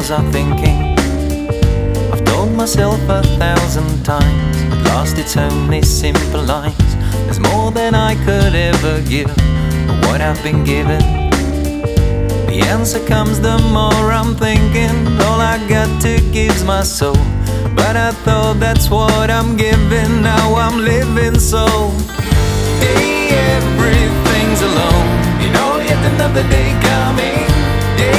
was I thinking? I've told myself 1,000 times at last it's only simple lines. There's more than I could ever give for what I've been given. The answer comes the more I'm thinking. All I got to give's my soul, but I thought that's what I'm giving. Now I'm living so